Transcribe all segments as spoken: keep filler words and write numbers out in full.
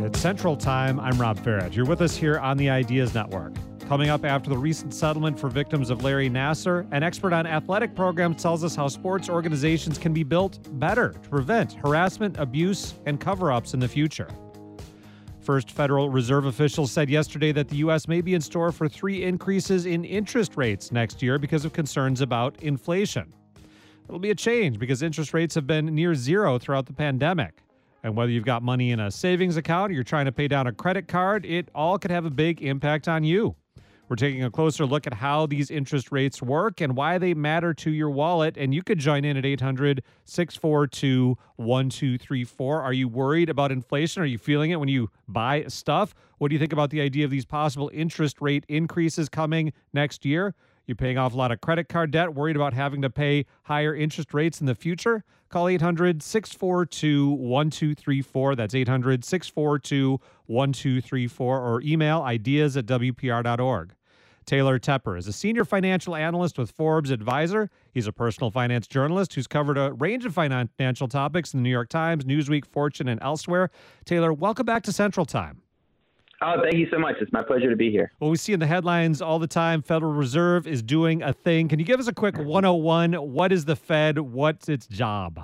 It's Central Time. I'm Rob Farage. You're with us here on the Ideas Network. Coming up after the recent settlement for victims of Larry Nassar, an expert on athletic programs tells us how sports organizations can be built better to prevent harassment, abuse, and cover-ups in the future. First Federal Reserve officials said yesterday that the U S may be in store for three increases in interest rates next year because of concerns about inflation. It'll be a change because interest rates have been near zero throughout the pandemic. And whether you've got money in a savings account or you're trying to pay down a credit card, it all could have a big impact on you. We're taking a closer look at how these interest rates work and why they matter to your wallet. And you could join in at eight hundred, six four two, one two three four. Are you worried about inflation? Are you feeling it when you buy stuff? What do you think about the idea of these possible interest rate increases coming next year? You're paying off a lot of credit card debt, worried about having to pay higher interest rates in the future? Call eight hundred, six four two, one two three four. That's eight hundred, six four two, one two three four. Or email ideas at w p r dot org. Taylor Tepper is a senior financial analyst with Forbes Advisor. He's a personal finance journalist who's covered a range of financial topics in the New York Times, Newsweek, Fortune, and elsewhere. Taylor, welcome back to Central Time. Oh, thank you so much. It's my pleasure to be here. Well, we see in the headlines all the time, Federal Reserve is doing a thing. Can you give us a quick one oh one? What is the Fed? What's its job?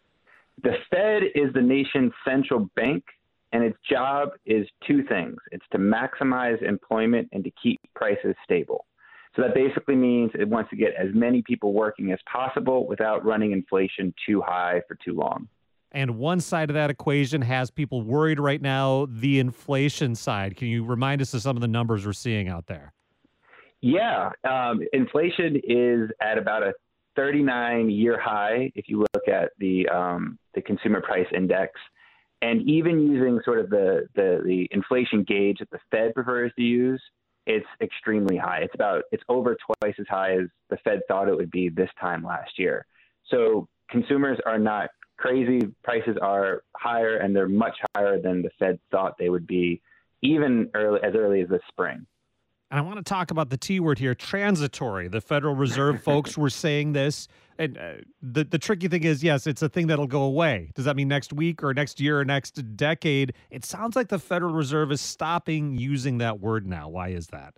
The Fed is the nation's central bank, and its job is two things. It's to maximize employment and to keep prices stable. So that basically means it wants to get as many people working as possible without running inflation too high for too long. And one side of that equation has people worried right now, the inflation side. Can you remind us of some of the numbers we're seeing out there? Yeah, um, inflation is at about a thirty-nine year high if you look at the um, the consumer price index. And even using sort of the, the, the inflation gauge that the Fed prefers to use, it's extremely high. It's about it's over twice as high as the Fed thought it would be this time last year. So consumers are not crazy. Prices are higher, and they're much higher than the Fed thought they would be, even early, as early as this spring. And I want to talk about the T word here, transitory. The Federal Reserve folks were saying this. And uh, the, the tricky thing is, yes, it's a thing that'll go away. Does that mean next week or next year or next decade? It sounds like the Federal Reserve is stopping using that word now. Why is that?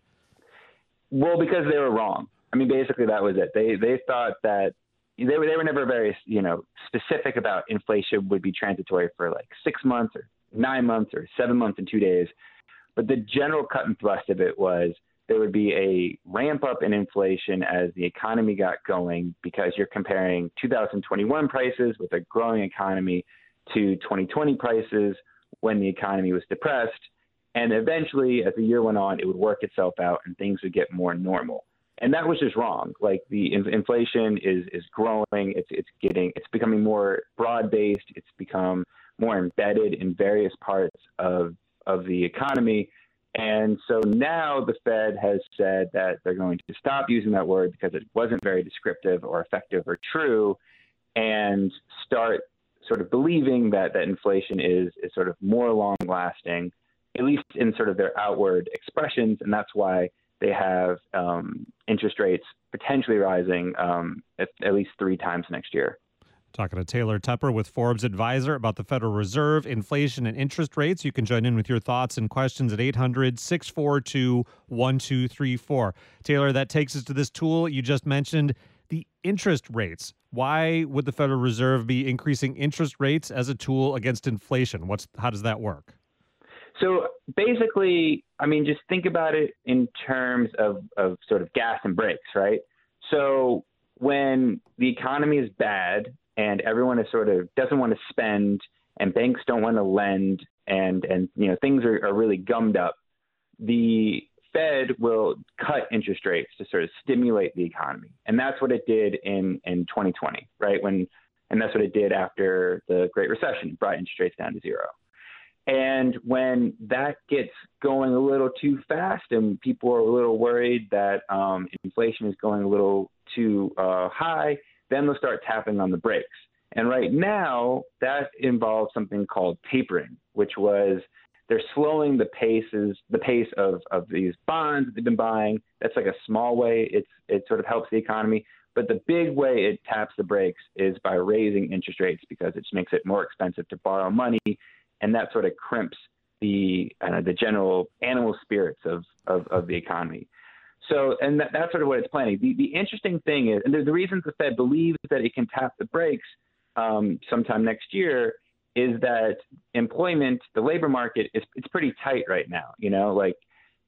Well, because they were wrong. I mean, basically, that was it. They they thought that They were, they were never very, you know, specific about inflation would be transitory for like six months or nine months or seven months and two days. But the general cut and thrust of it was there would be a ramp up in inflation as the economy got going, because you're comparing two thousand twenty-one prices with a growing economy to twenty twenty prices when the economy was depressed. And eventually, as the year went on, it would work itself out and things would get more normal. And that was just wrong. Like the in- inflation is is growing. It's it's getting it's becoming more broad based. It's become more embedded in various parts of of the economy. And so now the Fed has said that they're going to stop using that word because it wasn't very descriptive or effective or true, and start sort of believing that that inflation is is sort of more long lasting, at least in sort of their outward expressions. And that's why they have um, interest rates potentially rising um, at, at least three times next year. Talking to Taylor Tepper with Forbes Advisor about the Federal Reserve, inflation, and interest rates. You can join in with your thoughts and questions at eight hundred, six four two, one two three four. Taylor, that takes us to this tool you just mentioned, the interest rates. Why would the Federal Reserve be increasing interest rates as a tool against inflation? What's how does that work? So basically, I mean, just think about it in terms of, of sort of gas and brakes, right? So when the economy is bad and everyone is sort of doesn't want to spend and banks don't want to lend and, and you know, things are, are really gummed up, the Fed will cut interest rates to sort of stimulate the economy. And that's what it did in, in twenty twenty, right? When and that's what it did after the Great Recession. It brought interest rates down to zero. And when that gets going a little too fast and people are a little worried that um, inflation is going a little too uh, high, then they'll start tapping on the brakes. And right now, that involves something called tapering, which was they're slowing the paces, the pace of, of these bonds that they've been buying. That's like a small way. It's it sort of helps the economy. But the big way it taps the brakes is by raising interest rates, because it makes it more expensive to borrow money. And that sort of crimps the uh, the general animal spirits of, of, of the economy. So, and that, that's sort of what it's planning. The, the interesting thing is, and the, the reason the Fed believes that it can tap the brakes um, sometime next year is that employment, the labor market, is it's pretty tight right now. You know, like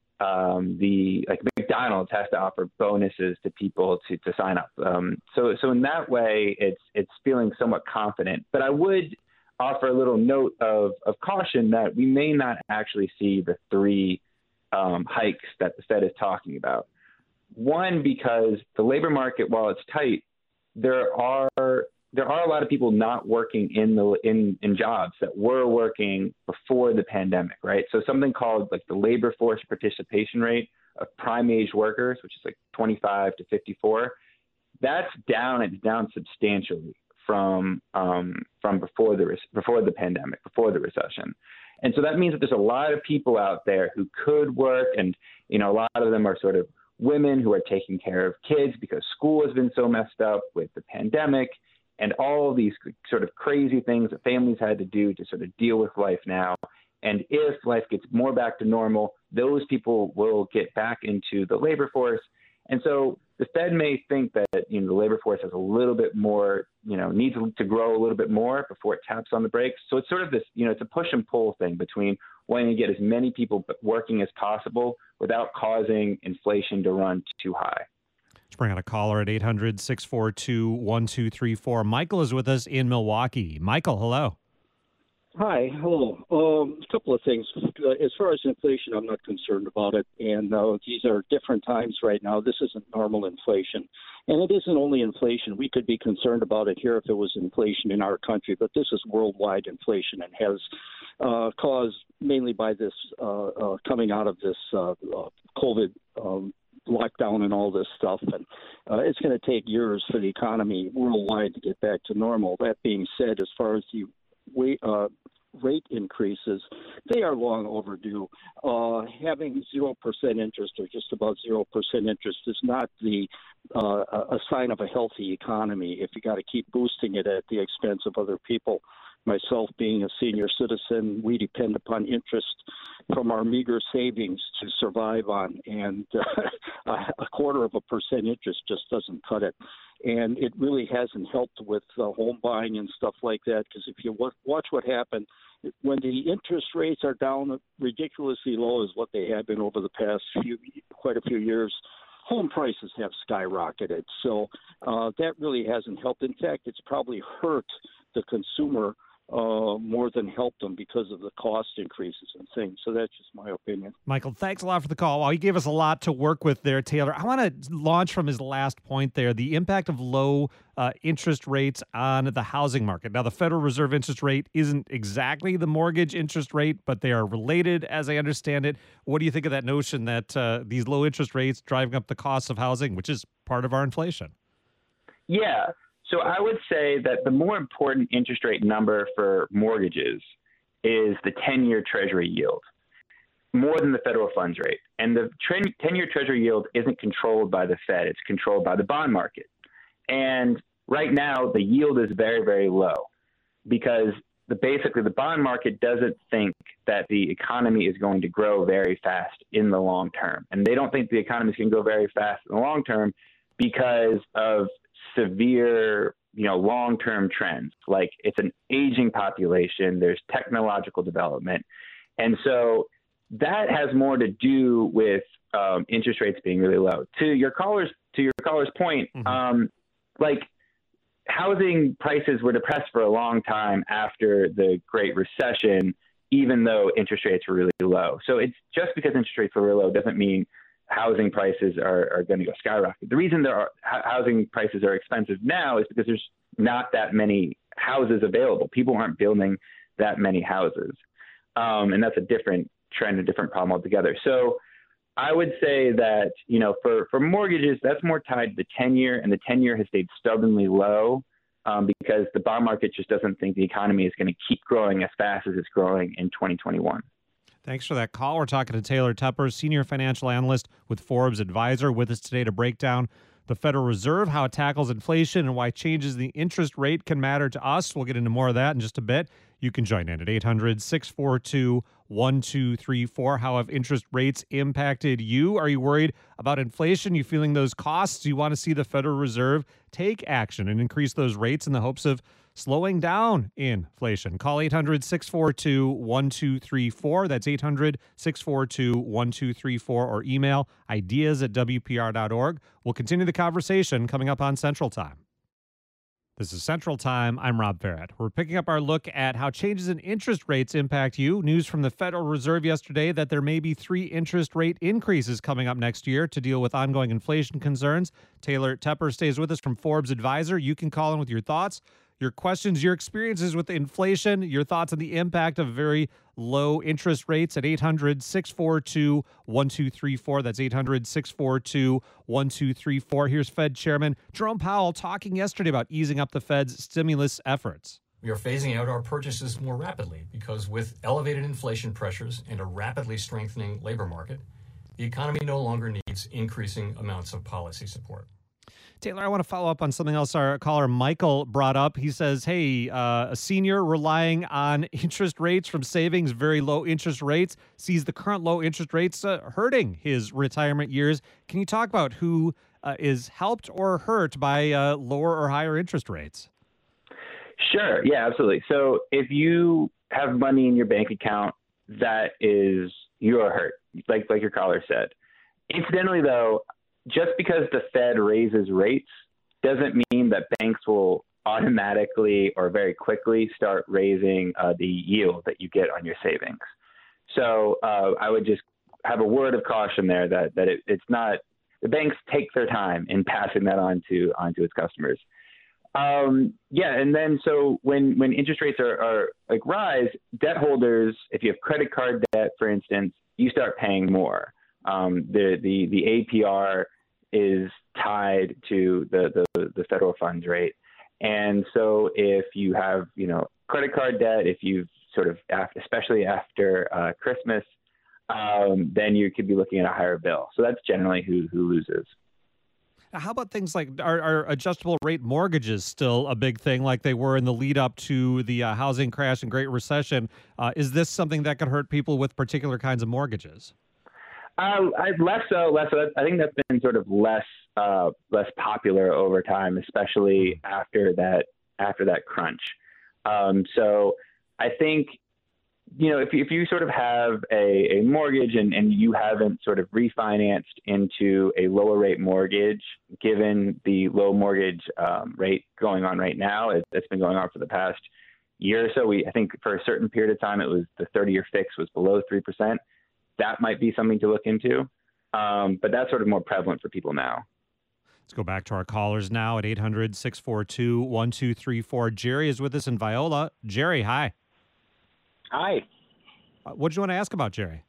um, the like McDonald's has to offer bonuses to people to, to sign up. Um, so, so in that way, it's it's feeling somewhat confident. But I would offer a little note of, of caution that we may not actually see the three um, hikes that the Fed is talking about. One, because the labor market, while it's tight, there are there are a lot of people not working in the in, in jobs that were working before the pandemic, right? So something called like the labor force participation rate of prime age workers, which is like twenty-five to fifty-four, that's down. It's down substantially from um, from before the before the pandemic, before the recession. And so that means that there's a lot of people out there who could work, and you know, a lot of them are sort of women who are taking care of kids because school has been so messed up with the pandemic and all these sort of crazy things that families had to do to sort of deal with life now. And if life gets more back to normal, those people will get back into the labor force. And so the Fed may think that, you know, the labor force has a little bit more, you know, needs to grow a little bit more before it taps on the brakes. So it's sort of this, you know, it's a push and pull thing between wanting to get as many people working as possible without causing inflation to run too high. Let's bring out a caller at eight hundred, six four two, one two three four. Michael is with us in Milwaukee. Michael, hello. Hi, hello. Um, a couple of things. Uh, as far as inflation, I'm not concerned about it. And uh, these are different times right now. This isn't normal inflation. And it isn't only inflation. We could be concerned about it here if it was inflation in our country, but this is worldwide inflation and has uh, caused mainly by this uh, uh, coming out of this uh, uh, COVID um, lockdown and all this stuff. And uh, it's going to take years for the economy worldwide to get back to normal. That being said, as far as the Wait, uh, rate increases, they are long overdue. Uh, having zero percent interest or just about zero percent interest is not the uh, a sign of a healthy economy if you got to keep boosting it at the expense of other people. Myself being a senior citizen, we depend upon interest from our meager savings to survive on, and uh, a quarter of a percent interest just doesn't cut it. And it really hasn't helped with uh, home buying and stuff like that, because if you w- watch what happened, when the interest rates are down ridiculously low as what they have been over the past few, quite a few years, home prices have skyrocketed. So uh, that really hasn't helped. In fact, it's probably hurt the consumer uh, more than helped them because of the cost increases and things. So that's just my opinion. Michael, thanks a lot for the call. Well, you gave us a lot to work with there, Taylor. I want to launch from his last point there, the impact of low uh, interest rates on the housing market. Now, the Federal Reserve interest rate isn't exactly the mortgage interest rate, but they are related, as I understand it. What do you think of that notion that uh, these low interest rates driving up the cost of housing, which is part of our inflation? Yeah. So I would say that the more important interest rate number for mortgages is the ten-year Treasury yield, more than the federal funds rate. And the ten-year Treasury yield isn't controlled by the Fed. It's controlled by the bond market. And right now, the yield is very, very low because the, basically the bond market doesn't think that the economy is going to grow very fast in the long term. And they don't think the economy is going to go very fast in the long term because of severe, you know, long-term trends. Like it's an aging population, there's technological development. And so that has more to do with um, interest rates being really low. To your caller's, to your caller's point, mm-hmm. um, like housing prices were depressed for a long time after the Great Recession, even though interest rates were really low. So it's just because interest rates were really low doesn't mean housing prices are, are going to go skyrocket. The reason there are housing prices are expensive now is because there's not that many houses available. People aren't building that many houses. Um, and that's a different trend, a different problem altogether. So I would say that, you know, for, for mortgages, that's more tied to the ten year, and the ten year has stayed stubbornly low um, because the bond market just doesn't think the economy is going to keep growing as fast as it's growing in twenty twenty-one. Thanks for that call. We're talking to Taylor Tepper, senior financial analyst with Forbes Advisor, with us today to break down the Federal Reserve, how it tackles inflation, and why changes in the interest rate can matter to us. We'll get into more of that in just a bit. You can join in at eight hundred, six four two, one two three four. How have interest rates impacted you? Are you worried about inflation? You feeling those costs? Do you want to see the Federal Reserve take action and increase those rates in the hopes of slowing down inflation? Call eight hundred, six four two, one two three four. That's eight hundred, six four two, one two three four, or email ideas at w p r dot org. We'll continue the conversation coming up on Central Time. This is Central Time. I'm Rob Barrett. We're picking up our look at how changes in interest rates impact you. News from the Federal Reserve yesterday that there may be three interest rate increases coming up next year to deal with ongoing inflation concerns. Taylor Tepper stays with us from Forbes Advisor. You can call in with your thoughts, your questions, your experiences with inflation, your thoughts on the impact of very low interest rates at eight hundred, six four two, one two three four. That's eight hundred, six four two, one two three four. Here's Fed Chairman Jerome Powell talking yesterday about easing up the Fed's stimulus efforts. We are phasing out our purchases more rapidly because with elevated inflation pressures and a rapidly strengthening labor market, the economy no longer needs increasing amounts of policy support. Taylor, I want to follow up on something else our caller Michael brought up. He says, hey, uh, a senior relying on interest rates from savings, very low interest rates, sees the current low interest rates uh, hurting his retirement years. Can you talk about who uh, is helped or hurt by uh, lower or higher interest rates? Sure. Yeah, absolutely. So if you have money in your bank account, that is, you are hurt, like like your caller said. Incidentally, though, just because the Fed raises rates doesn't mean that banks will automatically or very quickly start raising uh, the yield that you get on your savings. So uh, I would just have a word of caution there that that it, it's not, the banks take their time in passing that on to onto its customers. Um, yeah, and then so when when interest rates are, are like rise, debt holders, if you have credit card debt, for instance, you start paying more. Um, the the the A P R is tied to the, the, the federal funds rate. And so if you have, you know, credit card debt, if you've sort of, after, especially after uh, Christmas, um, then you could be looking at a higher bill. So that's generally who, who loses. How about things like, are, are adjustable rate mortgages still a big thing like they were in the lead up to the uh, housing crash and Great Recession? Uh, is this something that could hurt people with particular kinds of mortgages? Uh, I, less so, less so. I think that's been sort of less uh, less popular over time, especially after that after that crunch. Um, so I think, you know, if you, if you sort of have a, a mortgage and, and you haven't sort of refinanced into a lower rate mortgage, given the low mortgage um, rate going on right now, it, it's been going on for the past year or so. We I think for a certain period of time, it was the thirty-year fix was below three percent. That might be something to look into, um, but that's sort of more prevalent for people now. Let's go back to our callers now at eight hundred, six four two, one two three four. Jerry is with us in Viola. Jerry, hi. Hi. Uh, what do you want to ask about, Jerry?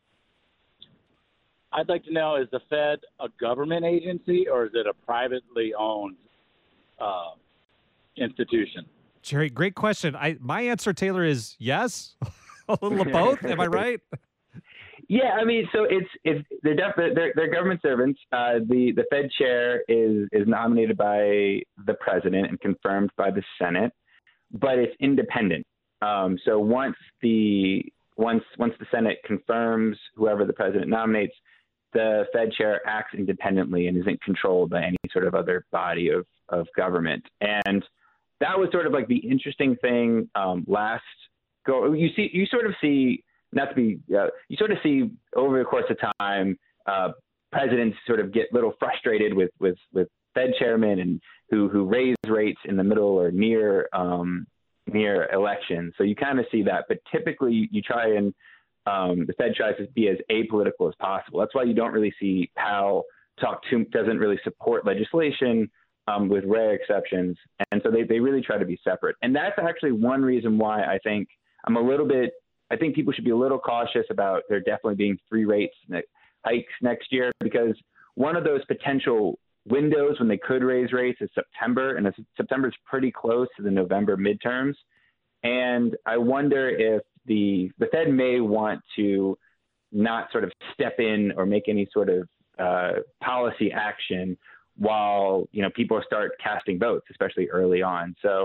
I'd like to know, is the Fed a government agency or is it a privately owned uh, institution? Jerry, great question. I My answer, Taylor, is yes. A little of both. Am I right? Yeah, I mean, so it's it's they're definitely they're, they're government servants. Uh, the the Fed chair is is nominated by the president and confirmed by the Senate, but it's independent. Um, so once the once once the Senate confirms whoever the president nominates, the Fed chair acts independently and isn't controlled by any sort of other body of of government. And that was sort of like the interesting thing um, last go. You see, you sort of see. Not to be, uh, you sort of see over the course of time, uh, presidents sort of get a little frustrated with, with, with Fed chairmen and who, who raise rates in the middle or near, um, near elections. So you kind of see that, but typically you, you try and, um, the Fed tries to be as apolitical as possible. That's why you don't really see Powell talk to, doesn't really support legislation, um, with rare exceptions. And so they, they really try to be separate. And that's actually one reason why I think I'm a little bit, I think people should be a little cautious about there definitely being three rates hikes next year, because one of those potential windows when they could raise rates is September, and September is pretty close to the November midterms. And I wonder if the the Fed may want to not sort of step in or make any sort of uh, policy action while, you know, people start casting votes, especially early on. So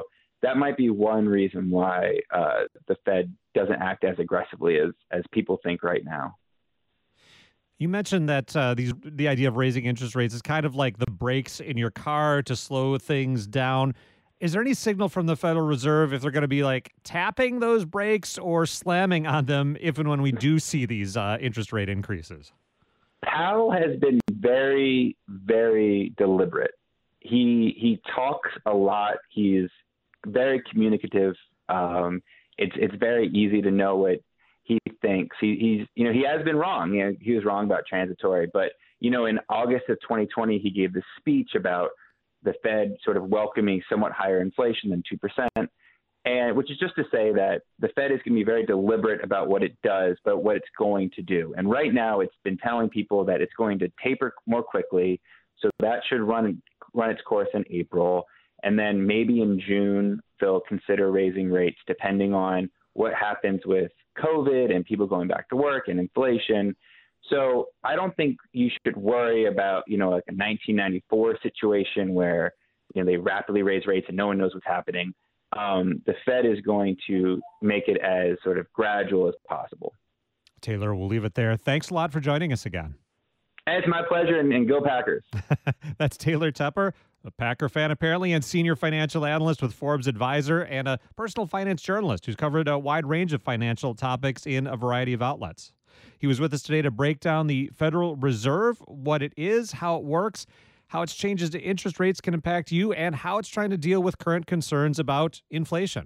that might be one reason why uh, the Fed doesn't act as aggressively as as people think right now. You mentioned that uh, these the idea of raising interest rates is kind of like the brakes in your car to slow things down. Is there any signal from the Federal Reserve if they're going to be like tapping those brakes or slamming on them if and when we do see these uh, interest rate increases? Powell has been very, very deliberate. He he talks a lot. He's very communicative. Um, it's it's very easy to know what he thinks. He, he's you know he has been wrong. You know, he was wrong about transitory, but you know in August of twenty twenty he gave this speech about the Fed sort of welcoming somewhat higher inflation than two percent, and which is just to say that the Fed is going to be very deliberate about what it does, but what it's going to do. And right now it's been telling people that it's going to taper more quickly, so that should run run its course in April. And then maybe in June, they'll consider raising rates depending on what happens with COVID and people going back to work and inflation. So I don't think you should worry about, you know, like a nineteen ninety-four situation where, you know, they rapidly raise rates and no one knows what's happening. Um, the Fed is going to make it as sort of gradual as possible. Taylor, we'll leave it there. Thanks a lot for joining us again. It's my pleasure, and, and go Packers. That's Taylor Tepper, a Packer fan apparently, and senior financial analyst with Forbes Advisor, and a personal finance journalist who's covered a wide range of financial topics in a variety of outlets. He was with us today to break down the Federal Reserve, what it is, how it works, how its changes to interest rates can impact you, and how it's trying to deal with current concerns about inflation.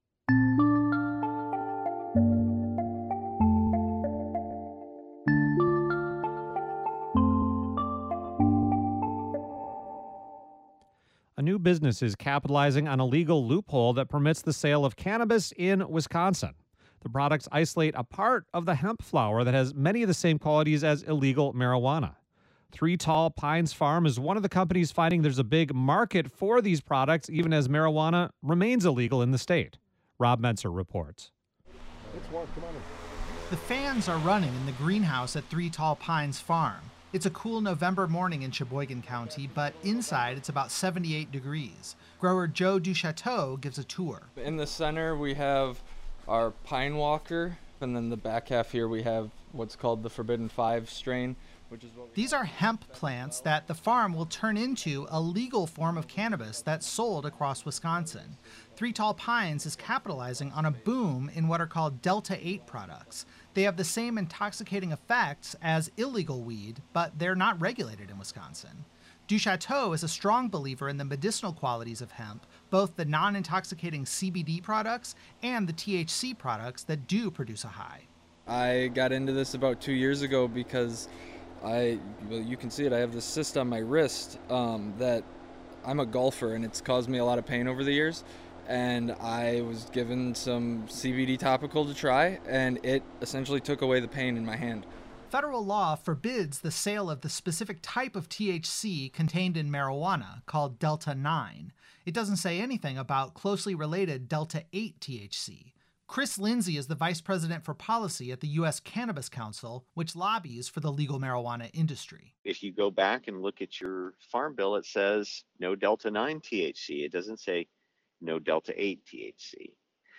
A new business is capitalizing on a legal loophole that permits the sale of cannabis in Wisconsin. The products isolate a part of the hemp flower that has many of the same qualities as illegal marijuana. Three Tall Pines Farm is one of the companies finding there's a big market for these products, even as marijuana remains illegal in the state. Rob Mentzer reports. The fans are running in the greenhouse at Three Tall Pines Farm. It's a cool November morning in Sheboygan County, but inside it's about seventy-eight degrees. Grower Joe Duchateau gives a tour. In the center we have our Pine Walker, and then the back half here we have what's called the Forbidden Five strain, which is what we These are hemp plants that the farm will turn into a legal form of cannabis that's sold across Wisconsin. Three Tall Pines is capitalizing on a boom in what are called Delta eight products. They have the same intoxicating effects as illegal weed, but they're not regulated in Wisconsin. Duchateau is a strong believer in the medicinal qualities of hemp, both the non-intoxicating C B D products and the T H C products that do produce a high. I got into this about two years ago because I, well, you can see it, I have this cyst on my wrist um, that I'm a golfer and it's caused me a lot of pain over the years. And I was given some C B D topical to try, and it essentially took away the pain in my hand. Federal law forbids the sale of the specific type of T H C contained in marijuana, called Delta nine. It doesn't say anything about closely related Delta eight T H C. Chris Lindsay is the vice president for policy at the U S Cannabis Council, which lobbies for the legal marijuana industry. If you go back and look at your farm bill, it says no Delta nine T H C. It doesn't say no Delta eight T H C.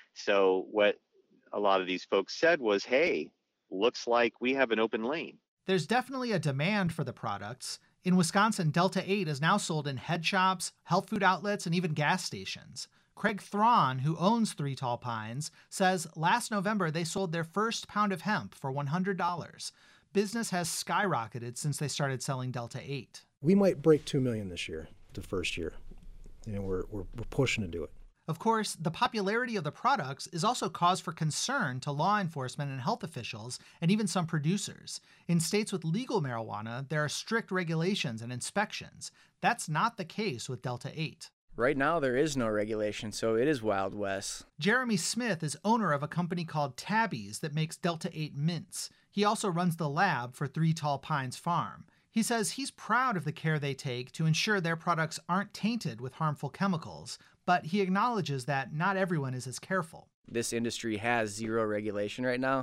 So what a lot of these folks said was, hey, looks like we have an open lane. There's definitely a demand for the products. In Wisconsin, Delta eight is now sold in head shops, health food outlets, and even gas stations. Craig Thrawn, who owns Three Tall Pines, says last November they sold their first pound of hemp for one hundred dollars. Business has skyrocketed since they started selling Delta eight. We might break two million dollars this year, the first year. You know, we're, we're, we're pushing to do it. Of course, the popularity of the products is also cause for concern to law enforcement and health officials, and even some producers. In states with legal marijuana, there are strict regulations and inspections. That's not the case with Delta eight. Right now, there is no regulation, so it is Wild West. Jeremy Smith is owner of a company called Tabby's that makes Delta eight mints. He also runs the lab for Three Tall Pines Farm. He says he's proud of the care they take to ensure their products aren't tainted with harmful chemicals, but he acknowledges that not everyone is as careful. This industry has zero regulation right now,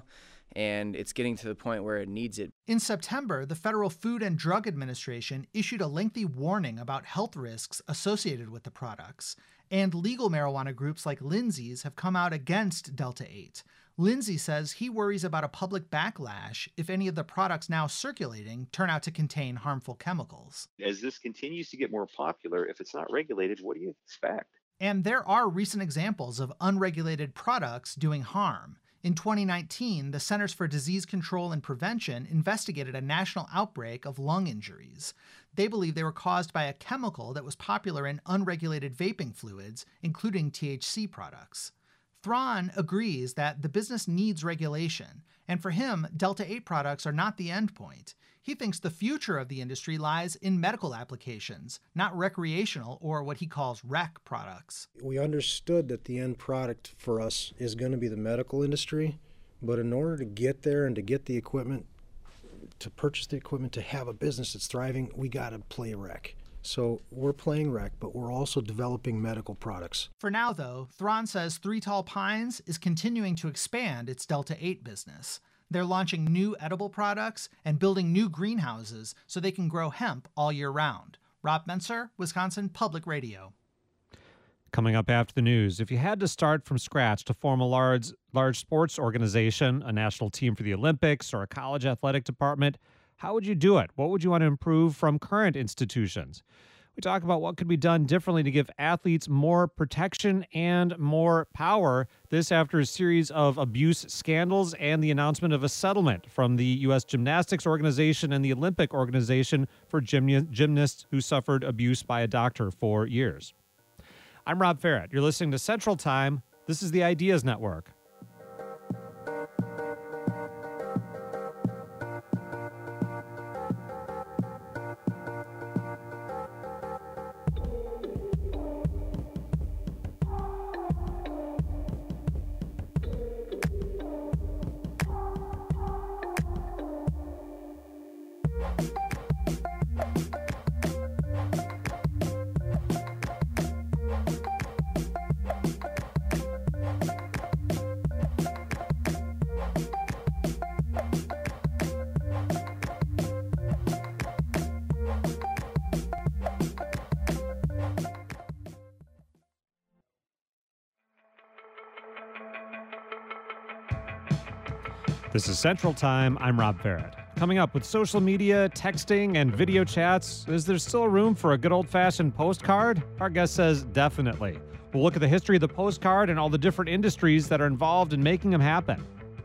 and it's getting to the point where it needs it. In September, the Federal Food and Drug Administration issued a lengthy warning about health risks associated with the products, and legal marijuana groups like Lindsay's have come out against Delta eight. Lindsay says he worries about a public backlash if any of the products now circulating turn out to contain harmful chemicals. As this continues to get more popular, if it's not regulated, what do you expect? And there are recent examples of unregulated products doing harm. In twenty nineteen, the Centers for Disease Control and Prevention investigated a national outbreak of lung injuries. They believe they were caused by a chemical that was popular in unregulated vaping fluids, including T H C products. Thrawn agrees that the business needs regulation, and for him, Delta eight products are not the end point. He thinks the future of the industry lies in medical applications, not recreational or what he calls rec products. We understood that the end product for us is going to be the medical industry, but in order to get there and to get the equipment, to purchase the equipment, to have a business that's thriving, we got to play rec. So we're playing rec, but we're also developing medical products. For now, though, Thrawn says Three Tall Pines is continuing to expand its Delta eight business. They're launching new edible products and building new greenhouses so they can grow hemp all year round. Rob Menser, Wisconsin Public Radio. Coming up after the news, if you had to start from scratch to form a large, large sports organization, a national team for the Olympics, or a college athletic department, how would you do it? What would you want to improve from current institutions? We talk about what could be done differently to give athletes more protection and more power. This after a series of abuse scandals and the announcement of a settlement from the U S Gymnastics Organization and the Olympic Organization for gym- gymnasts who suffered abuse by a doctor for years. I'm Rob Ferret. You're listening to Central Time. This is the Ideas Network. This is Central Time. I'm Rob Ferret. Coming up, with social media, texting, and video chats, is there still room for a good old-fashioned postcard? Our guest says definitely. We'll look at the history of the postcard and all the different industries that are involved in making them happen.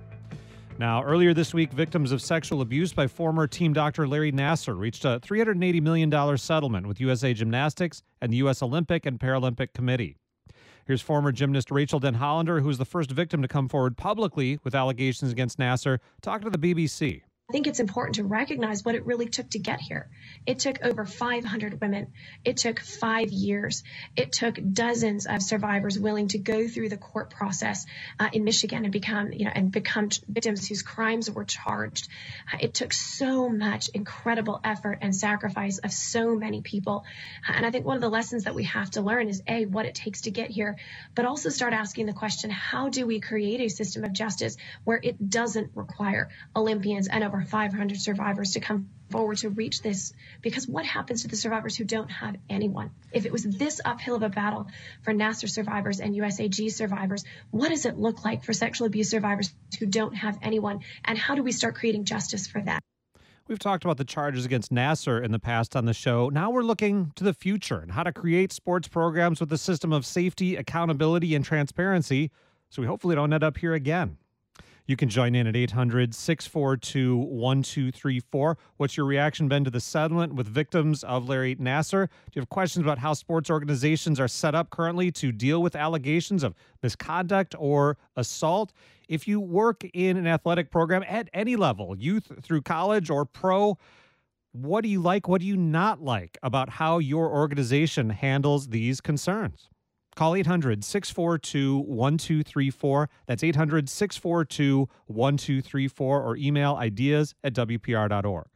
Now, earlier this week, victims of sexual abuse by former team doctor Larry Nassar reached a three hundred eighty million dollars settlement with U S A Gymnastics and the U S Olympic and Paralympic Committee. Here's former gymnast Rachel Den Hollander, who was the first victim to come forward publicly with allegations against Nassar, talking to the B B C. I think it's important to recognize what it really took to get here. It took over five hundred women. It took five years. It took dozens of survivors willing to go through the court process uh, in Michigan and become, you know, and become victims whose crimes were charged. Uh, it took so much incredible effort and sacrifice of so many people. Uh, and I think one of the lessons that we have to learn is A, what it takes to get here, but also start asking the question, how do we create a system of justice where it doesn't require Olympians and over five hundred survivors to come forward to reach this? Because what happens to the survivors who don't have anyone? If it was this uphill of a battle for Nassar survivors and U S A G survivors, what does it look like for sexual abuse survivors who don't have anyone? And how do we start creating justice for that? We've talked about the charges against Nassar in the past on the show. Now we're looking to the future and how to create sports programs with a system of safety, accountability, and transparency, so we hopefully don't end up here again. You can join in at eight hundred, six four two, one two three four. What's your reaction been to the settlement with victims of Larry Nassar? Do you have questions about how sports organizations are set up currently to deal with allegations of misconduct or assault? If you work in an athletic program at any level, youth through college or pro, what do you like, what do you not like about how your organization handles these concerns? Call eight hundred, six four two, one two three four. That's eight hundred, six four two, one two three four, or email ideas at W P R dot org.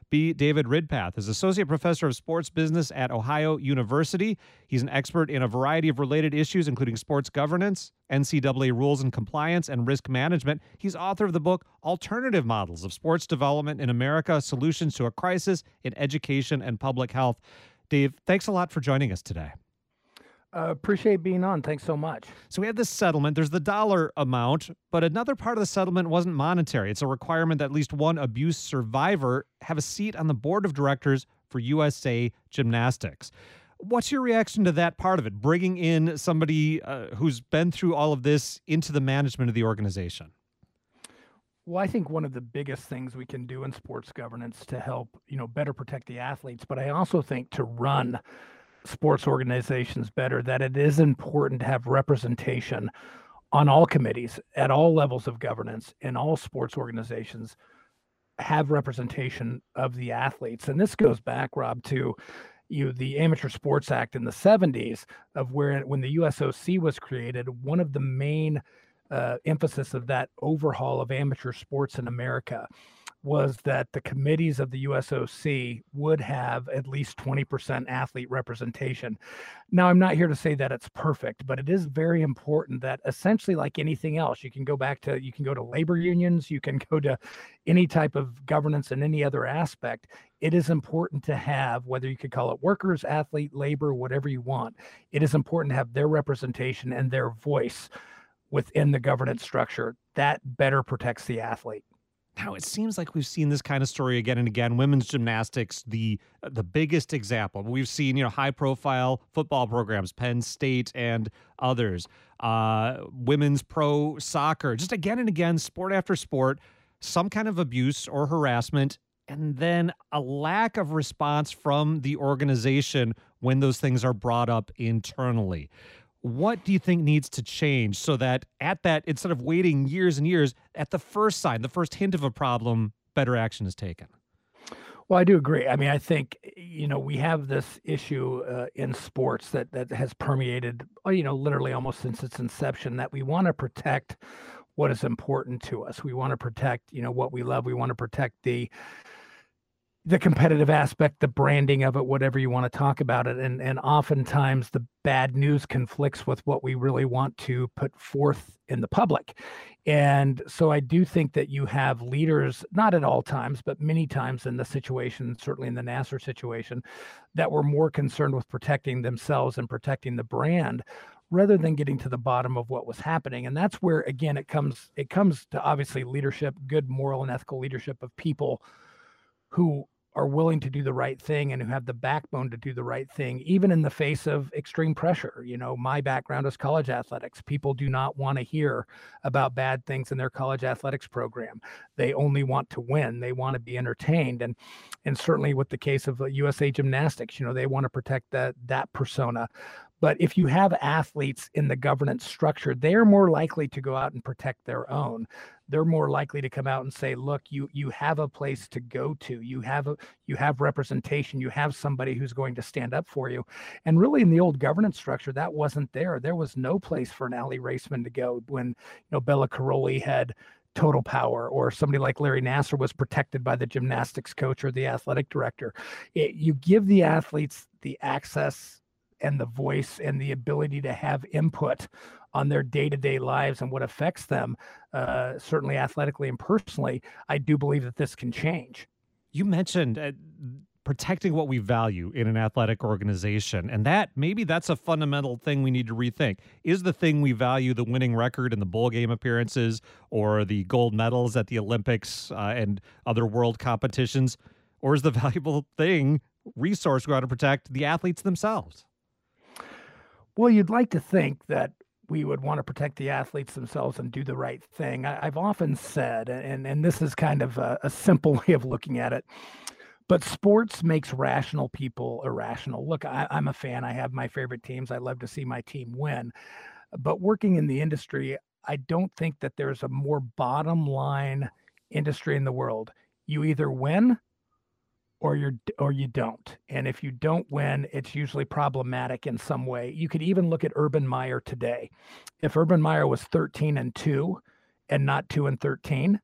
B. David Ridpath is Associate Professor of Sports Business at Ohio University. He's an expert in a variety of related issues, including sports governance, N C double A rules and compliance, and risk management. He's author of the book Alternative Models of Sports Development in America, Solutions to a Crisis in Education and Public Health. Dave, thanks a lot for joining us today. Uh, appreciate being on. Thanks so much. So we had this settlement. There's the dollar amount, but another part of the settlement wasn't monetary. It's a requirement that at least one abuse survivor have a seat on the board of directors for U S A Gymnastics. What's your reaction to that part of it, bringing in somebody uh, who's been through all of this into the management of the organization? Well, I think one of the biggest things we can do in sports governance to help, you know, better protect the athletes, but I also think to run sports organizations better, that it is important to have representation on all committees at all levels of governance, in all sports organizations have representation of the athletes. And this goes back, Rob, to you the Amateur Sports Act in the seventies, of where when the U S O C was created, one of the main uh, emphasis of that overhaul of amateur sports in America was that the committees of the U S O C would have at least twenty percent athlete representation. Now, I'm not here to say that it's perfect, but it is very important that, essentially like anything else, you can go back to, you can go to labor unions, you can go to any type of governance in any other aspect. It is important to have, whether you could call it workers, athlete, labor, whatever you want, it is important to have their representation and their voice within the governance structure. That better protects the athlete. Now, it seems like we've seen this kind of story again and again. Women's gymnastics, the the biggest example. We've seen, you know, high-profile football programs, Penn State and others, uh, women's pro soccer, just again and again, sport after sport, some kind of abuse or harassment, and then a lack of response from the organization when those things are brought up internally. What do you think needs to change so that at that, instead of waiting years and years, at the first sign, the first hint of a problem, better action is taken? Well, I do agree. I mean, I think, you know, we have this issue uh, in sports that, that has permeated, you know, literally almost since its inception, that we want to protect what is important to us. We want to protect, you know, what we love. We want to protect the the competitive aspect, the branding of it, whatever you want to talk about it. And, and oftentimes the bad news conflicts with what we really want to put forth in the public. And so I do think that you have leaders, not at all times, but many times in the situation, certainly in the Nassar situation, that were more concerned with protecting themselves and protecting the brand rather than getting to the bottom of what was happening. And that's where, again, it comes, it comes to obviously leadership, good moral and ethical leadership of people who are willing to do the right thing and who have the backbone to do the right thing, even in the face of extreme pressure. You know, my background is college athletics. People do not want to hear about bad things in their college athletics program. They only want to win. They want to be entertained. And and certainly with the case of U S A Gymnastics, you know, they want to protect that that persona. But if you have athletes in the governance structure, they're more likely to go out and protect their own. They're more likely to come out and say, look, you you have a place to go to. You have a you have representation. You have somebody who's going to stand up for you. And really in the old governance structure, that wasn't there. There was no place for an Allie Raceman to go when, you know, Bella Caroli had total power, or somebody like Larry Nassar was protected by the gymnastics coach or the athletic director. It, you give the athletes the access and the voice and the ability to have input on their day-to-day lives and what affects them, uh, certainly athletically and personally. I do believe that this can change. You mentioned uh, protecting what we value in an athletic organization, and that maybe that's a fundamental thing we need to rethink. Is the thing we value the winning record and the bowl game appearances or the gold medals at the Olympics uh, and other world competitions, or is the valuable thing, resource we want to protect, the athletes themselves? Well, you'd like to think that we would want to protect the athletes themselves and do the right thing. I, I've often said, and, and this is kind of a, a simple way of looking at it, but sports makes rational people irrational. Look, I, I'm a fan. I have my favorite teams. I love to see my team win. But working in the industry, I don't think that there's a more bottom line industry in the world. You either win or you're or you don't. And if you don't win, it's usually problematic in some way. You could even look at Urban Meyer today. If Urban Meyer was thirteen and two and not two and thirteen,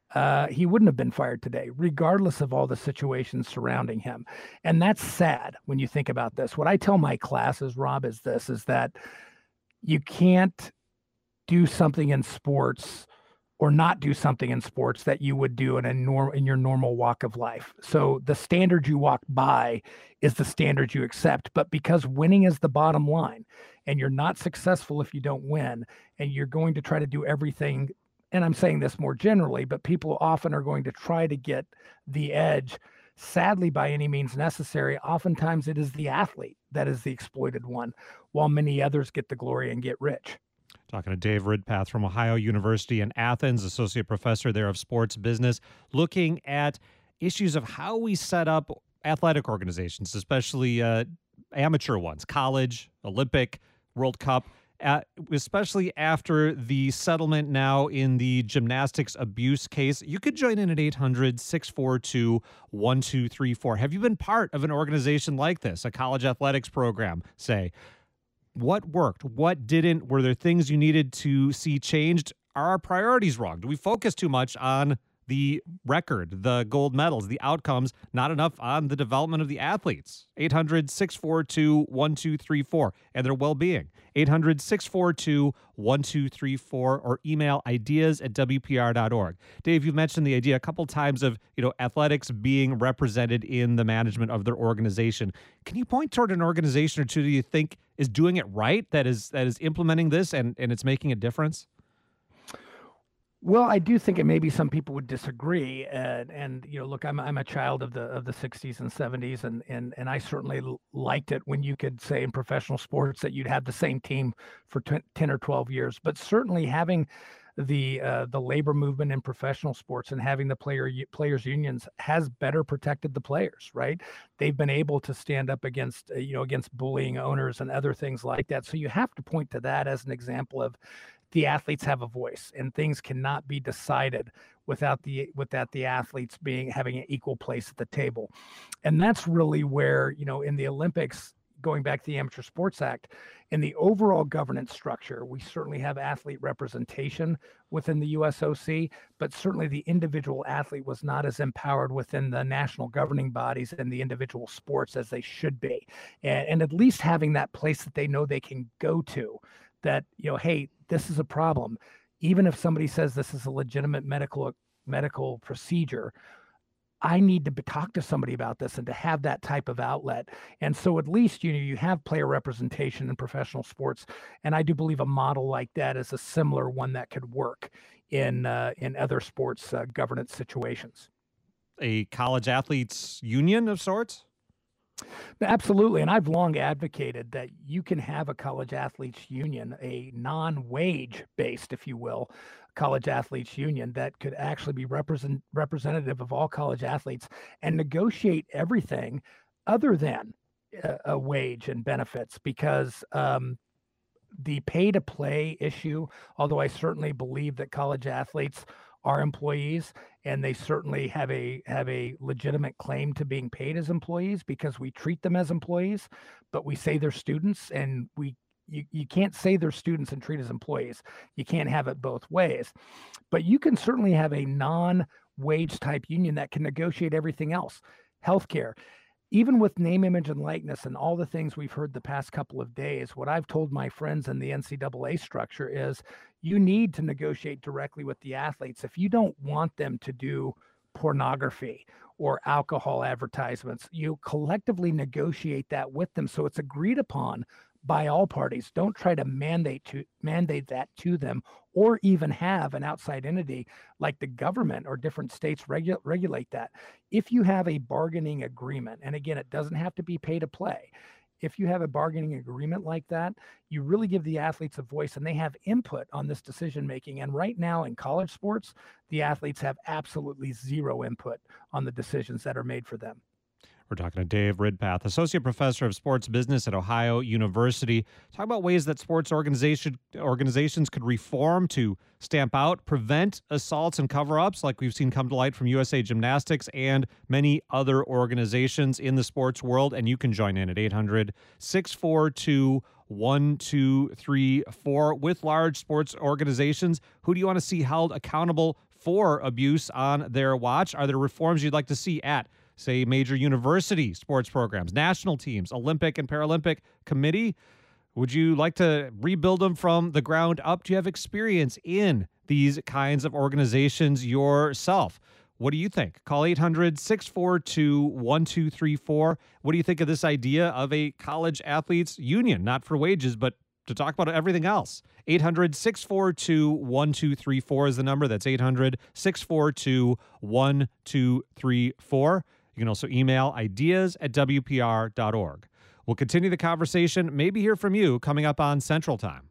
uh, he wouldn't have been fired today, regardless of all the situations surrounding him. And that's sad when you think about this. What I tell my classes, Rob, is this, is that you can't do something in sports or not do something in sports that you would do in a norm in your normal walk of life. So the standard you walk by is the standard you accept. But because winning is the bottom line, and you're not successful if you don't win, and you're going to try to do everything, and I'm saying this more generally, but people often are going to try to get the edge, sadly, by any means necessary. Oftentimes it is the athlete that is the exploited one, while many others get the glory and get rich. Talking to Dave Ridpath from Ohio University in Athens, associate professor there of sports business, looking at issues of how we set up athletic organizations, especially uh, amateur ones, college, Olympic, World Cup, uh, especially after the settlement now in the gymnastics abuse case. You could join in at eight hundred, six four two, one two three four. Have you been part of an organization like this, a college athletics program, say? What worked? What didn't? Were there things you needed to see changed? Are our priorities wrong? Do we focus too much on the record, the gold medals, the outcomes, not enough on the development of the athletes? eight hundred, six four two, one two three four and their well-being. eight hundred, six four two, one two three four or email ideas at W P R dot org. Dave, you've mentioned the idea a couple times of, you know, athletics being represented in the management of their organization. Can you point toward an organization or two that you think is doing it right, that is that is implementing this and, and it's making a difference? Well, I do think it maybe some people would disagree, and and you know, look, I'm I'm a child of the of the sixties and seventies, and and and I certainly liked it when you could say in professional sports that you'd have the same team for ten or twelve years. But certainly having the uh, the labor movement in professional sports and having the player players unions has better protected the players, right? They've been able to stand up against uh, you know against bullying owners and other things like that. So you have to point to that as an example of the athletes have a voice, and things cannot be decided without the without the athletes being having an equal place at the table. And that's really where, you know, in the Olympics, going back to the Amateur Sports Act, in the overall governance structure, we certainly have athlete representation within the U S O C, but certainly the individual athlete was not as empowered within the national governing bodies and the individual sports as they should be. And, and at least having that place that they know they can go to, that, you know, hey, this is a problem. Even if somebody says this is a legitimate medical medical procedure, I need to talk to somebody about this and to have that type of outlet. And so at least, you know, you have player representation in professional sports. And I do believe a model like that is a similar one that could work in uh, in other sports uh, governance situations. A college athletes union of sorts? Absolutely. And I've long advocated that you can have a college athletes union, a non-wage based, if you will, college athletes union that could actually be represent, representative of all college athletes and negotiate everything other than a, a wage and benefits, because um, the pay to play issue, although I certainly believe that college athletes are employees, and they certainly have a have a legitimate claim to being paid as employees because we treat them as employees, but we say they're students, and we you, you can't say they're students and treat as employees. You can't have it both ways. But you can certainly have a non-wage type union that can negotiate everything else. Healthcare. Even with name, image, and likeness and all the things we've heard the past couple of days, what I've told my friends in the N C double A structure is you need to negotiate directly with the athletes. If you don't want them to do pornography or alcohol advertisements, you collectively negotiate that with them so it's agreed upon by all parties. Don't try to mandate to mandate that to them, or even have an outside entity like the government or different states regu- regulate that. If you have a bargaining agreement, and again, it doesn't have to be pay to play. If you have a bargaining agreement like that, you really give the athletes a voice and they have input on this decision making. And right now in college sports, the athletes have absolutely zero input on the decisions that are made for them. We're talking to Dave Ridpath, Associate Professor of Sports Business at Ohio University. Talk about ways that sports organization organizations could reform to stamp out, prevent assaults and cover-ups like we've seen come to light from U S A Gymnastics and many other organizations in the sports world. And you can join in at eight hundred, six four two, one two three four. With large sports organizations, who do you want to see held accountable for abuse on their watch? Are there reforms you'd like to see at, say, major university sports programs, national teams, Olympic and Paralympic committee? Would you like to rebuild them from the ground up? Do you have experience in these kinds of organizations yourself? What do you think? Call eight hundred, six four two, one two three four. What do you think of this idea of a college athletes union, not for wages, but to talk about everything else? eight hundred, six four two, one two three four is the number. That's eight hundred, six four two, one two three four. You can also email ideas at W P R dot org. We'll continue the conversation, maybe hear from you coming up on Central Time.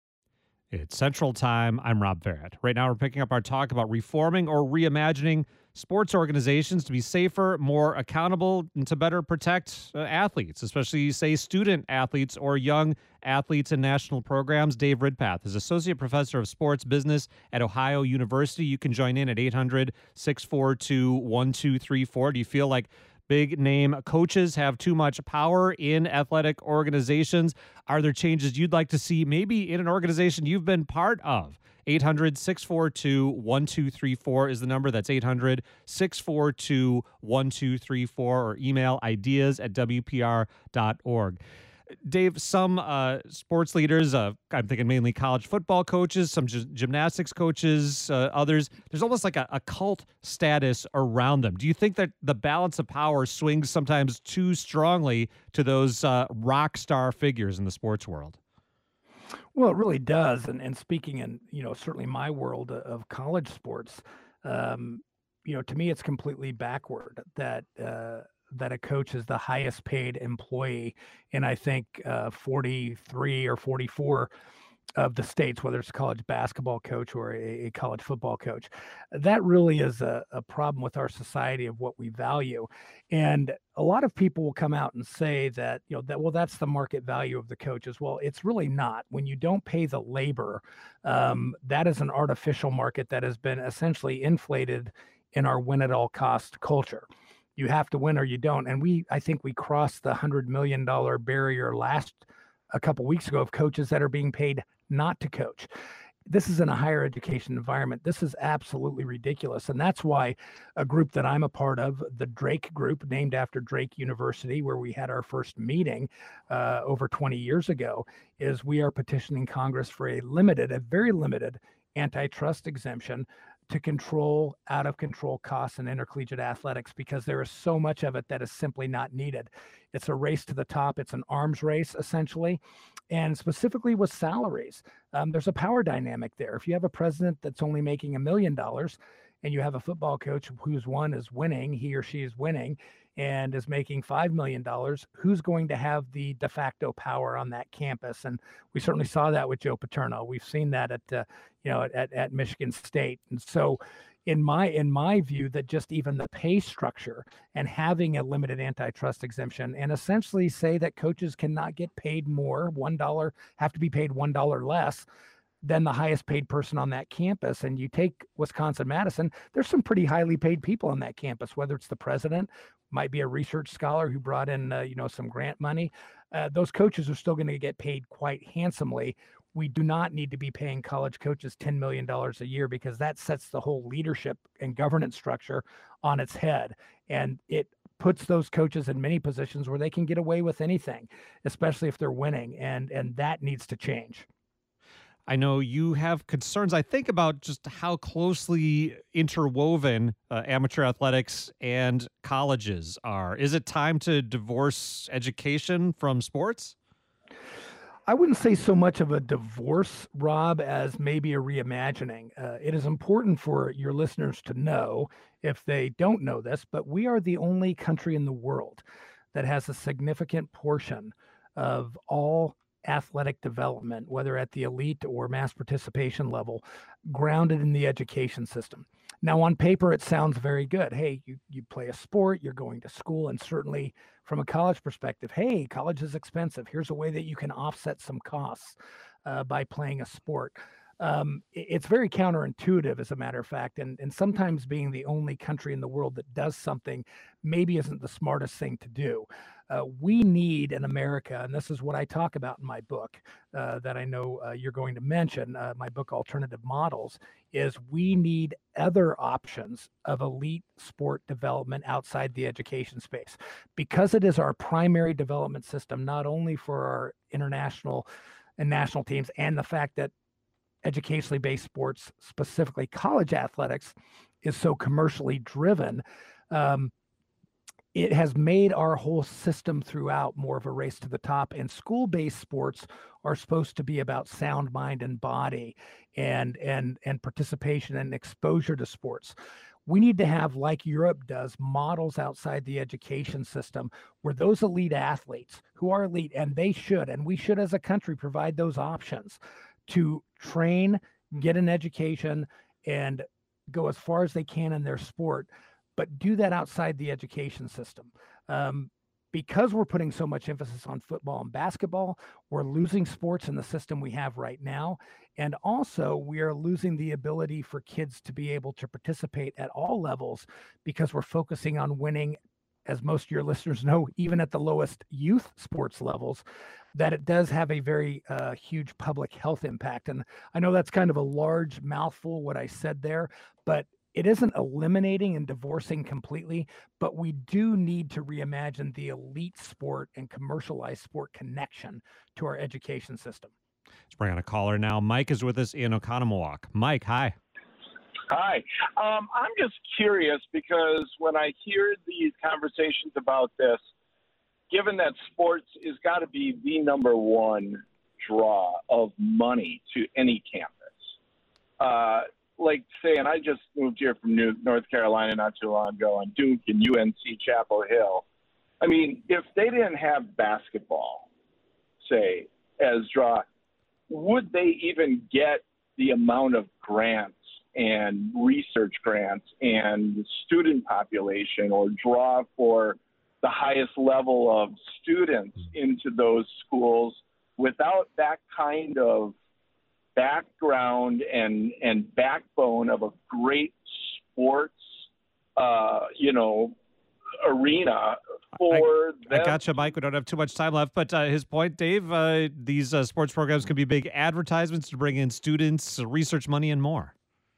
It's Central Time. I'm Rob Farrett. Right now, we're picking up our talk about reforming or reimagining sports organizations to be safer, more accountable, and to better protect uh, athletes, especially, say, student athletes or young athletes in national programs. Dave Ridpath is Associate Professor of Sports Business at Ohio University. You can join in at eight hundred, six four two, one two three four. Do you feel like big-name coaches have too much power in athletic organizations? Are there changes you'd like to see maybe in an organization you've been part of? eight hundred, six four two, one two three four is the number. That's eight hundred, six four two, one two three four, or email ideas at W P R dot org. Dave, some uh, sports leaders, uh, I'm thinking mainly college football coaches, some g- gymnastics coaches, uh, others, there's almost like a, a cult status around them. Do you think that the balance of power swings sometimes too strongly to those uh, rock star figures in the sports world? Well, it really does. And, and speaking in, you know, certainly my world of college sports, um, you know, to me, it's completely backward that, uh, that a coach is the highest paid employee in, I think, uh, forty-three or forty-four of the states, whether it's a college basketball coach or a, a college football coach. That really is a, a problem with our society of what we value. And a lot of people will come out and say that, you know, that, well, that's the market value of the coaches. Well, it's really not. When you don't pay the labor, um, that is an artificial market that has been essentially inflated in our win at all cost culture. You have to win or you don't. And we, I think we crossed the one hundred million dollars barrier last, a couple weeks ago, of coaches that are being paid not to coach. This is in a higher education environment. This is absolutely ridiculous. And that's why a group that I'm a part of, the Drake Group, named after Drake University, where we had our first meeting uh, over twenty years ago, is we are petitioning Congress for a limited, a very limited antitrust exemption to control out of control costs in intercollegiate athletics, because there is so much of it that is simply not needed. It's a race to the top. It's an arms race, essentially. And specifically with salaries, um, there's a power dynamic there. If you have a president that's only making a million dollars and you have a football coach whose one is winning, he or she is winning, and is making five million dollars, who's going to have the de facto power on that campus? And we certainly saw that with Joe Paterno. We've seen that at, uh, you know, at, at Michigan State. And so in my, in my view, that just even the pay structure and having a limited antitrust exemption and essentially say that coaches cannot get paid more, one dollar, have to be paid one dollar less than the highest paid person on that campus. And you take Wisconsin-Madison, there's some pretty highly paid people on that campus, whether it's the president, might be a research scholar who brought in, uh, you know, some grant money. Uh, those coaches are still going to get paid quite handsomely. We do not need to be paying college coaches ten million dollars a year, because that sets the whole leadership and governance structure on its head. And it puts those coaches in many positions where they can get away with anything, especially if they're winning. And, and that needs to change. I know you have concerns, I think, about just how closely interwoven uh, amateur athletics and colleges are. Is it time to divorce education from sports? I wouldn't say so much of a divorce, Rob, as maybe a reimagining. Uh, it is important for your listeners to know, if they don't know this, but we are the only country in the world that has a significant portion of all athletic development, whether at the elite or mass participation level, grounded in the education system. Now, on paper, it sounds very good. Hey, you, you play a sport, you're going to school, and certainly from a college perspective, hey, college is expensive. Here's a way that you can offset some costs uh, by playing a sport. Um, it's very counterintuitive, as a matter of fact, and, and sometimes being the only country in the world that does something maybe isn't the smartest thing to do. Uh, we need in America, and this is what I talk about in my book uh, that I know uh, you're going to mention, uh, my book, Alternative Models, is we need other options of elite sport development outside the education space, because it is our primary development system, not only for our international and national teams, and the fact that educationally based sports, specifically college athletics, is so commercially driven. Um, it has made our whole system throughout more of a race to the top, and school-based sports are supposed to be about sound mind and body and and and participation and exposure to sports. We need to have, like Europe does, models outside the education system where those elite athletes who are elite, and they should, and we should as a country provide those options to train, get an education, and go as far as they can in their sport, but do that outside the education system. Um, because we're putting so much emphasis on football and basketball, we're losing sports in the system we have right now. And also, we are losing the ability for kids to be able to participate at all levels because we're focusing on winning, as most of your listeners know, even at the lowest youth sports levels, that it does have a very uh, huge public health impact. And I know that's kind of a large mouthful, what I said there, but it isn't eliminating and divorcing completely, but we do need to reimagine the elite sport and commercialized sport connection to our education system. Let's bring on a caller now. Mike is with us in Oconomowoc. Mike, hi. Hi. Um, I'm just curious because when I hear these conversations about this, given that sports is got to be the number one draw of money to any campus, uh, like saying I just moved here from New, North Carolina not too long ago on Duke and U N C Chapel Hill. I mean, if they didn't have basketball, say, as draw, would they even get the amount of grants and research grants and student population or draw for the highest level of students into those schools without that kind of background and and backbone of a great sports, uh, you know, arena for I, them? I gotcha, Mike. We don't have too much time left, but uh, his point, Dave, uh, these uh, sports programs can be big advertisements to bring in students, research money, and more.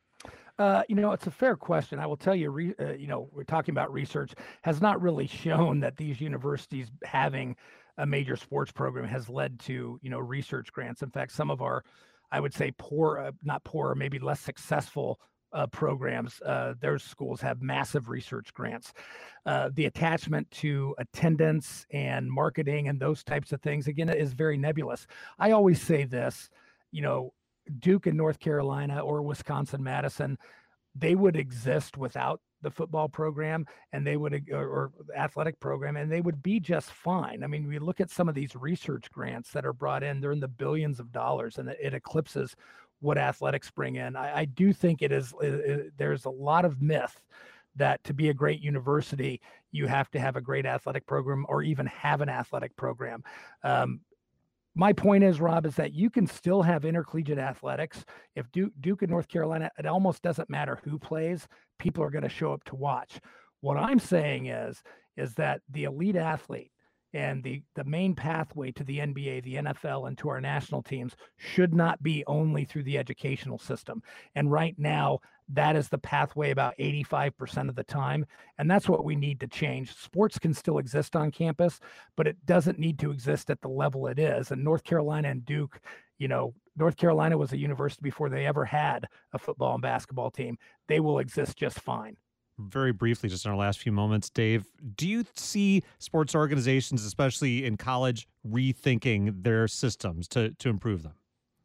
Uh, you know, it's a fair question. I will tell you, re, uh, you know, we're talking about research has not really shown that these universities having a major sports program has led to, you know, research grants. In fact, some of our, I would say poor, uh, not poor, maybe less successful uh, programs, uh, their schools have massive research grants. Uh, the attachment to attendance and marketing and those types of things, again, is very nebulous. I always say this, you know, Duke in North Carolina or Wisconsin-Madison, they would exist without the football program and they would, or, or athletic program, and they would be just fine. I mean, we look at some of these research grants that are brought in, they're in the billions of dollars, and it, it eclipses what athletics bring in. I, I do think it is, it, it, there's a lot of myth that to be a great university, you have to have a great athletic program or even have an athletic program. Um, My point is, Rob, is that you can still have intercollegiate athletics. If Duke, Duke and North Carolina, it almost doesn't matter who plays. People are going to show up to watch. What I'm saying is, is that the elite athlete and the, the main pathway to the N B A, the N F L, and to our national teams should not be only through the educational system. And right now, that is the pathway about eighty-five percent of the time. And that's what we need to change. Sports can still exist on campus, but it doesn't need to exist at the level it is. And North Carolina and Duke, you know, North Carolina was a university before they ever had a football and basketball team. They will exist just fine. Very briefly, just in our last few moments, Dave, do you see sports organizations, especially in college, rethinking their systems to, to improve them?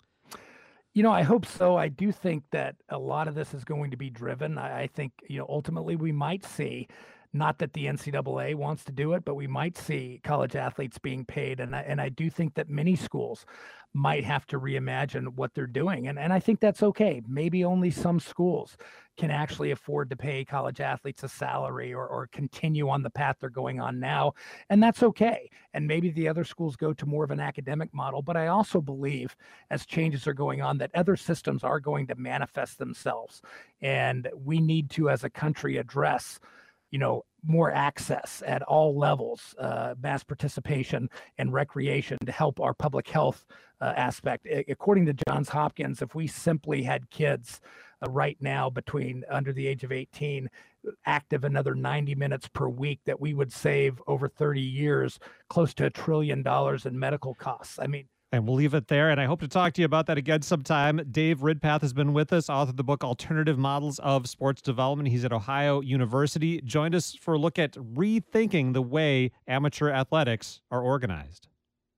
You know, I hope so. I do think that a lot of this is going to be driven. I, I think, you know, ultimately we might see Not that the N C double A wants to do it, but we might see college athletes being paid. And I, and I do think that many schools might have to reimagine what they're doing. And, and I think that's okay. Maybe only some schools can actually afford to pay college athletes a salary or, or continue on the path they're going on now. And that's okay. And maybe the other schools go to more of an academic model. But I also believe as changes are going on that other systems are going to manifest themselves. And we need to, as a country, address you know, more access at all levels, uh, mass participation and recreation to help our public health uh, aspect. I, according to Johns Hopkins, if we simply had kids uh, right now between under the age of eighteen active another ninety minutes per week, that we would save over thirty years, close to a trillion dollars in medical costs. I mean, and we'll leave it there. And I hope to talk to you about that again sometime. Dave Ridpath has been with us, author of the book Alternative Models of Sports Development. He's at Ohio University. Joined us for a look at rethinking the way amateur athletics are organized.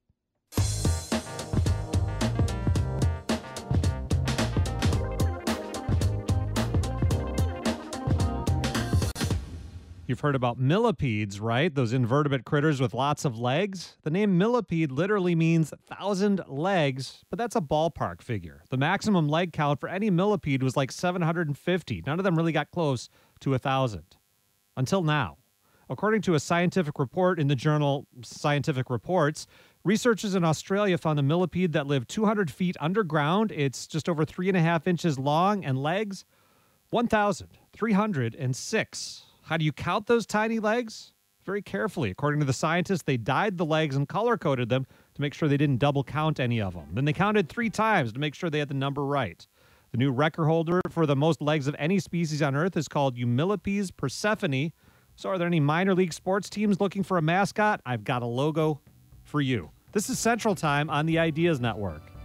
You've heard about millipedes, right? Those invertebrate critters with lots of legs. The name millipede literally means thousand legs, but that's a ballpark figure. The maximum leg count for any millipede was like seven hundred fifty. None of them really got close to a thousand. Until now. According to a scientific report in the journal Scientific Reports, researchers in Australia found a millipede that lived two hundred feet underground. It's just over three and a half inches long and legs one thousand three hundred six. How do you count those tiny legs? Very carefully. According to the scientists, they dyed the legs and color-coded them to make sure they didn't double count any of them. Then they counted three times to make sure they had the number right. The new record holder for the most legs of any species on Earth is called Eumillipes persephone. So are there any minor league sports teams looking for a mascot? I've got a logo for you. This is Central Time on the Ideas Network.